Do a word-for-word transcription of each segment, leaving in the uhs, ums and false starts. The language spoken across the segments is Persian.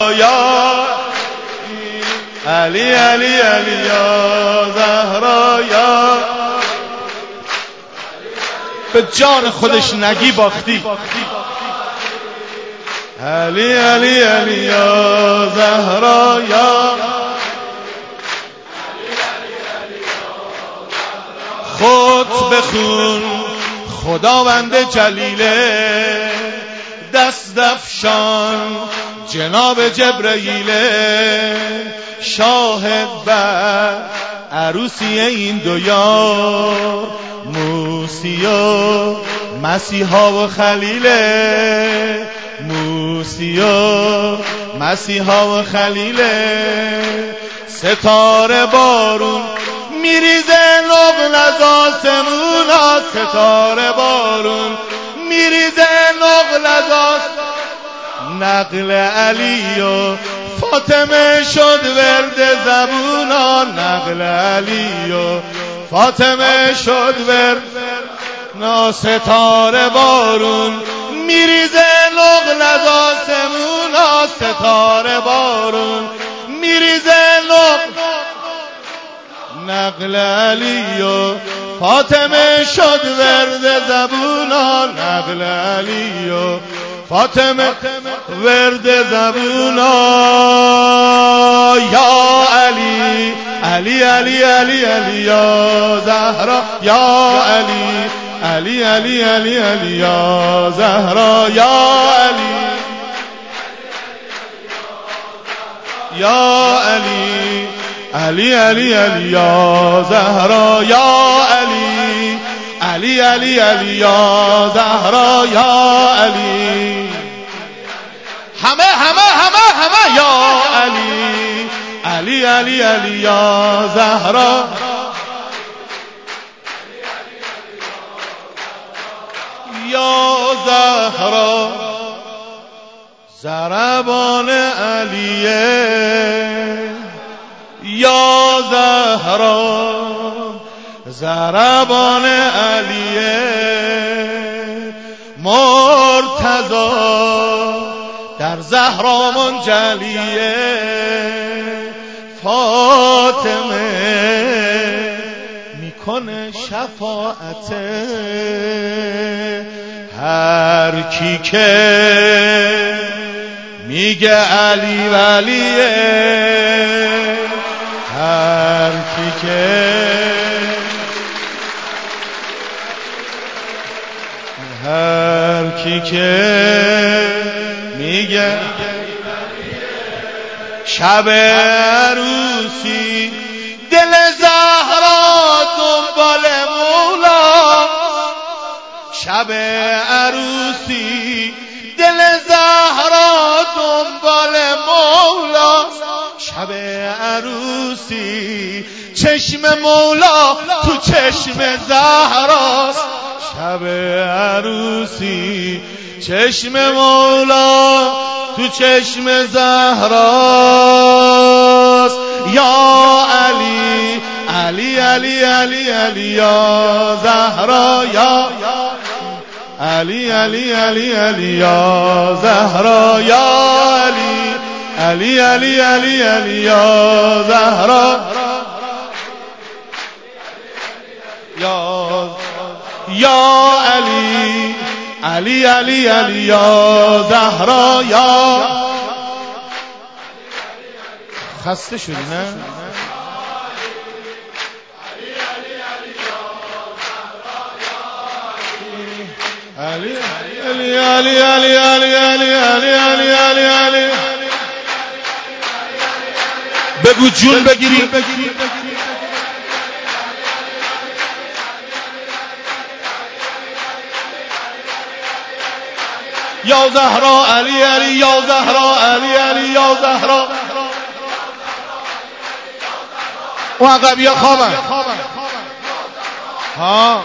یا علی علی علی یا زهرا یا به جان خودش نگی باختی. علی علی علی یا زهرا یا خود بخون خداوند جلیله دست دفشان جناب جبرئیله شاهد بر عروسی این دو یار موسی و مسیحا و خلیله موسی و مسیحا و خلیله ستاره بارون میریزه نقل از آسمونا ستاره بارون میریزه نقل از آسمونا نقل علی و فاطمه شد ورد زبونا نقل علی و فاطمه شد ورد نا ستاره بارون میریزه نقل از آسمونا ستاره بارون میریزه نقل نقل علی و فاطمه شد ورد زبونا نقل علی و فاطمه ورد زبونا یا علی علی علی علی علی یا زهرا یا علی علی علی علی علی یا زهرا یا علی یا علی علی علی علی یا زهرا یا علی علی علی علی یا زهرا یا علی همه همه همه همه یا علی علی علی علی یا زهرا یا زهرا ضربان علیه یا زهرا ضربان علیه مرتضی در زهرا منجلیه فاطمه میکنه شفاعت هر کی که میگه علی ولیه هر کی که هر کی که میگه شب عروسی دل زهرا دنبال مولا شب عروسی دل زهرا دنبال مولا شب عروسی چشم مولا تو چشم زهرا شب عروسی چشم مولا تو چشم زهراست یا علی علی علی علی علی یا زهرا یا علی علی علی علی یا زهرا یا علی علی علی علی علی یا زهرا یا یا علی علی علی علی یا زهرا یا خسته شدی نه علی علی علی علی علی علی علی علی علی علی بگو جون بگیری یا زهرا علی علی یا زهرا علی علی یا زهرا و عقبی خوابن ها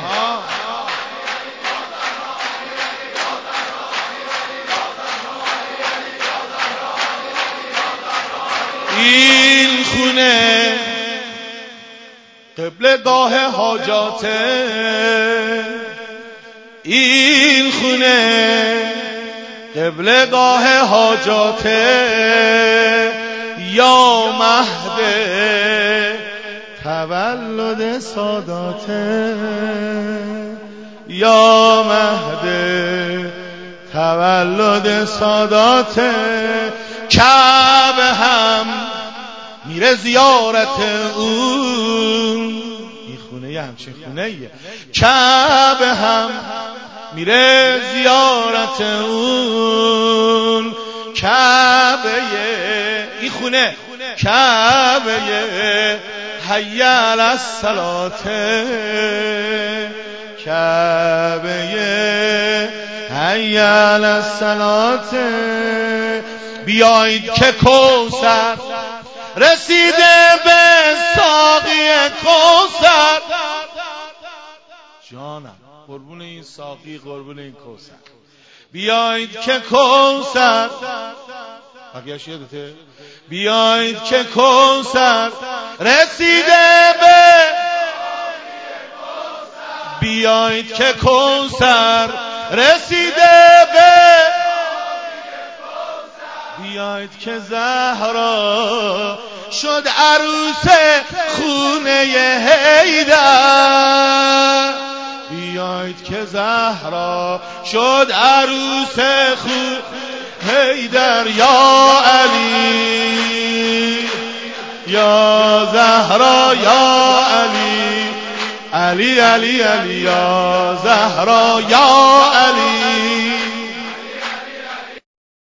این خونه قبلگاه حاجاته این خونه قبلگاه حاجاته یا مهد تولد ساداته، یا مهد تولد ساداته. کعبه هم میره زیارت اون، این خونه یه همچین خونه یه. کعبه هم میره زیارت اون، کعبه این خونه کعبه حی علی الصلاة، کعبه حی علی الصلاة. بیایید که کوثر رسیده به ساقی کوثر. جانم قربون این ساقی، قربون این کوثر. بیایید که کوثر، بقیه‌اش یادته؟ بیایید که کوثر رسیده به، بیایید که کوثر رسیده به، بیایید که زهرا شد عروس خونه حیدر، بیایید که زهرا شد عروس خونه حیدر. یا علی یا زهرا یا علی، علی علی علی یا زهرا یا